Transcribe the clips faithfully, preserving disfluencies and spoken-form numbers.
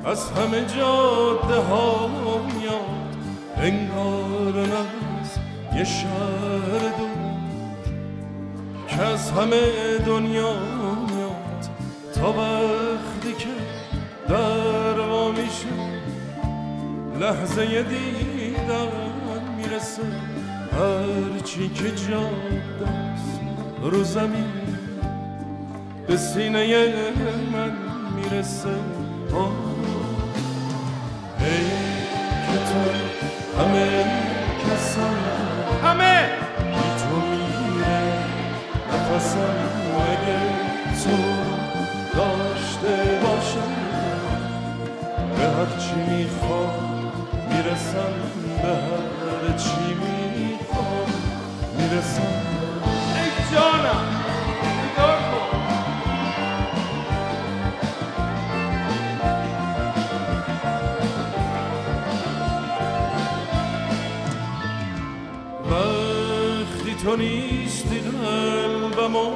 از همه جاده ها میاد، انگار از یه شهر دور که از همه دنیا میاد. تا وقتی که در وا میشه لحظه دیدن میرسه، هرچی که جاده است رو زمین به سینه من میرسه. ای که تو همه کسم همه بی تو میره نفسم، اگه تو داشته باشم به هرچی میخوام میرسم، به هرچی میخوام میرسم. ای جانم نگاه کن، وقتی تو نیستی قلبمو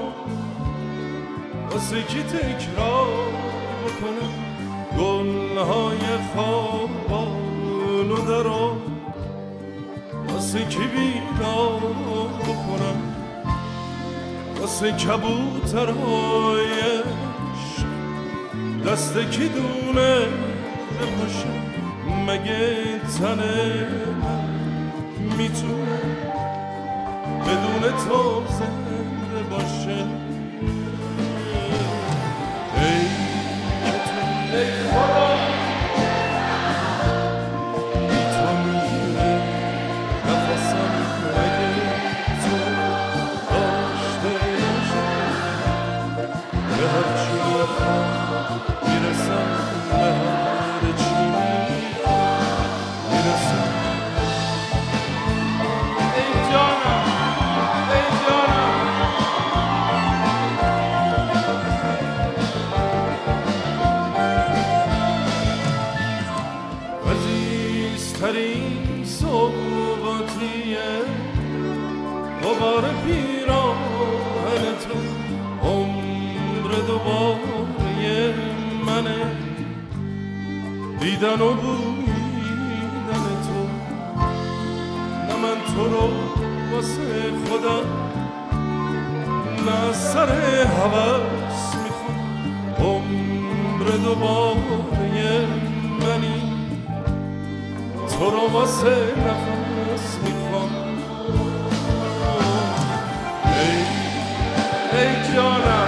واسه کی تکرار بکنم، گلهای خوابانو درو واسه کی بیدار بکنم، واسه کبوترهای عشق دست کی دونه بپاشم، مگه تن من میتونه بدون تو زنده باشه. ای که تو ای خدا بی تو میره نفسم، اگه تو داشته باشم به هرچی میخوام میرسم، به هرچی میخوام میرسم. عزیزترین سوغاتیه غبار پیراهن تو، عمر دوباره منه دیدن و بویدن تو. نه من تو رو واسه خودم نه سر هوس میخوام، عمر دوباره منی تو رو واسه نفس میخوام. ای ای جانم